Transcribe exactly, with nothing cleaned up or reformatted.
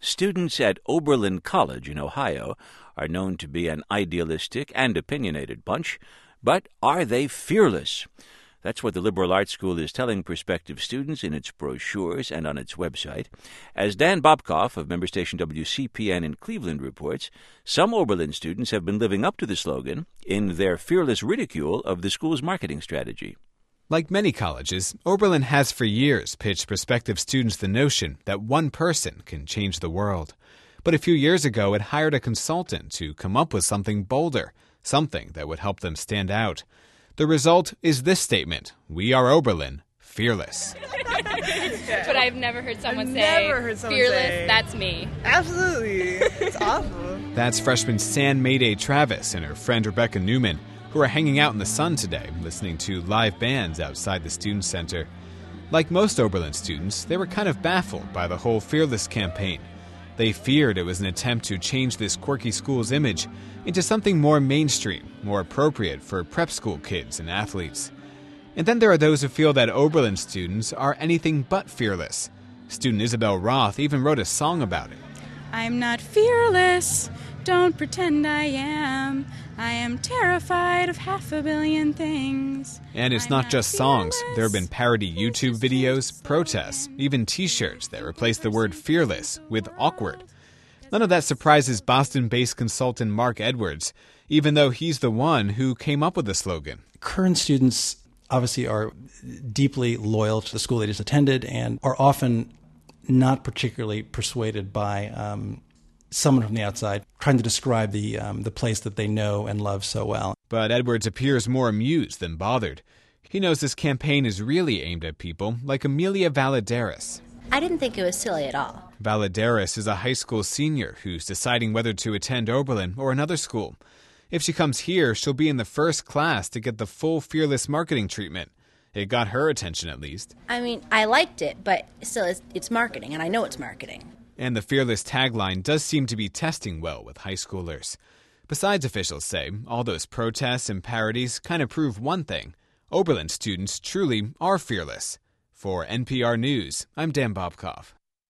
Students at Oberlin College in Ohio are known to be an idealistic and opinionated bunch, but are they fearless? That's what the liberal arts school is telling prospective students in its brochures and on its website. As Dan Bobkoff of member station W C P N in Cleveland reports, some Oberlin students have been living up to the slogan in their fearless ridicule of the school's marketing strategy. Like many colleges, Oberlin has for years pitched prospective students the notion that one person can change the world. But a few years ago, it hired a consultant to come up with something bolder, something that would help them stand out. The result is this statement: "We are Oberlin, fearless." But I've never heard someone I've say, never heard someone fearless, say, that's me. Absolutely. It's awful. That's freshman San Mayday Travis and her friend Rebecca Newman, who are hanging out in the sun today, listening to live bands outside the Student Center. Like most Oberlin students, they were kind of baffled by the whole Fearless campaign. They feared it was an attempt to change this quirky school's image into something more mainstream, more appropriate for prep school kids and athletes. And then there are those who feel that Oberlin students are anything but fearless. Student Isabel Roth even wrote a song about it. I'm not fearless, don't pretend I am. I am terrified of half a billion things. And it's I'm not not just songs. fearless. There have been parody YouTube videos, protests, even t-shirts that replace the word fearless with awkward. None of that surprises Boston-based consultant Mark Edwards, even though he's the one who came up with the slogan. Current students obviously are deeply loyal to the school they just attended and are often not particularly persuaded by um, someone from the outside trying to describe the um, the place that they know and love so well. But Edwards appears more amused than bothered. He knows this campaign is really aimed at people like Amelia Valadares. I didn't think it was silly at all. Valadares is a high school senior who's deciding whether to attend Oberlin or another school. If she comes here, she'll be in the first class to get the full Fearless marketing treatment. It got her attention, at least. I mean, I liked it, but still, it's, it's marketing, and I know it's marketing. And the Fearless tagline does seem to be testing well with high schoolers. Besides, officials say, all those protests and parodies kind of prove one thing: Oberlin students truly are fearless. For N P R News, I'm Dan Bobkoff.